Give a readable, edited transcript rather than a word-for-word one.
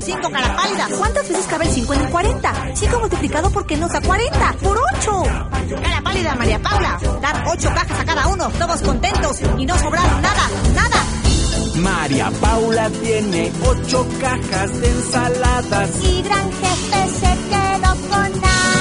5, cara pálida. ¿Cuántas veces cabe el 5 en el 40? 5 multiplicado por qué nos da 40. ¡Por 8! Cara pálida, María Paula. Dar 8 cajas a cada uno, todos contentos y no sobraron nada, nada. María Paula tiene 8 cajas de ensaladas. Y gran jefe se quedó con nada.